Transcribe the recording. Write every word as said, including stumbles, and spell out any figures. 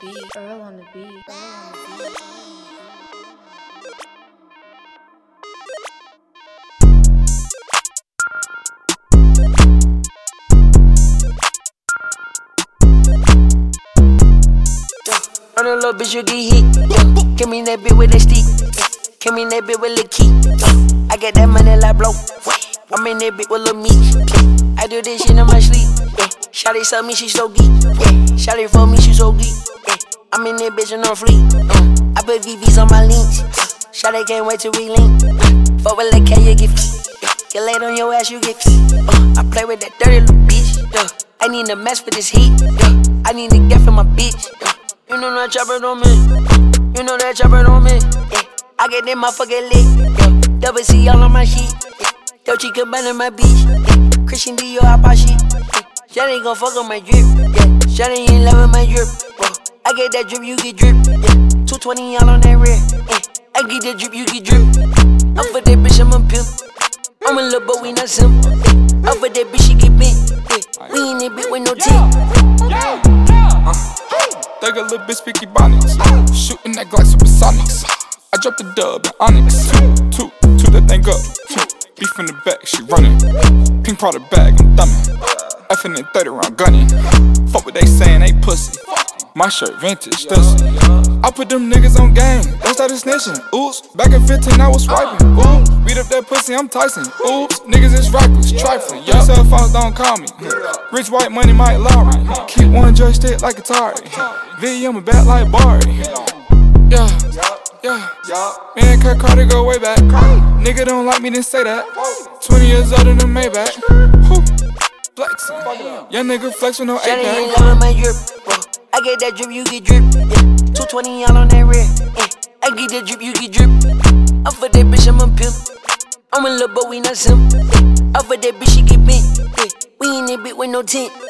beat, Earl on the beat, Earl on the beat, Earl on the beat. On a little bitch, you get hit. Yeah. Give me that bitch with that stick. Yeah. Give me that bitch with the key. Yeah. I get that money like blow. I'm in that bitch with little meat. Yeah. I do this shit in my sleep. Yeah. Shawty tell me she so geek. Yeah. Shawty for me, she so geek. Yeah. I'm in that bitch and on fleek. Yeah. I put V Vs on my links. Yeah. Shawty can't wait till we link. Yeah. Fuck with the K, you get free. Yeah. Get laid on your ass, you get free. Uh, I play with that dirty little bitch. Yeah. I need a mess for this heat. Yeah. I need to get for my bitch. Yeah. You know that chopper on me. You know that chopper on me. Yeah. I get that motherfucker lit. Yeah. Double C all on my sheet. Yeah. Dolce Gabbana in my beach. Yeah. Christian Dior out my sheet. Yeah. Shawty gon' fuck on my drip. Yeah. Shawty in love with my drip. Whoa. I get that drip, you get drip. Yeah. two twenty all on that rear. Yeah. I get that drip, you get drip. I'm for that bitch, I'm a pimp. I'm a little but we not simple. Yeah. I'm for that bitch, she get bent. Yeah. We ain't that bitch with no tip. Uh. Thug a little bitch, speaky bonnets. Shooting that Glock supersonics. I dropped the dub and Onyx. Two, two, two that thing up. Two, beef in the back, she running. Pink product bag, I'm thumbing. Effing in thirty round gunning. Fuck what they saying, they pussy. My shirt vintage, dusty. I put them niggas on game, they started snitching. Oops, back in fifteen I was swiping. Ooh, beat up that pussy, I'm Tyson. Oops, niggas is reckless, trifling. Your cell phones don't call me. Rich white money, Mike Lowry. Keep one joystick like Atari. V, I'm a bat like Barry. Yeah, yeah. Me and Kurt Carter go way back. Nigga don't like me, then say that. twenty years older than Maybach. Whew, flexing. Young nigga flex with no eight Shawty pack. in love with my drip. Whoa. I get that drip, you get drip. Yeah. two twenty all on that rear. Yeah. I get that drip, you get drip. I'm for that bitch, I'm a pimp. I'm a little but we not simple. Yeah. I'm for that bitch, she get bent. Yeah. We ain't that bitch with no tent.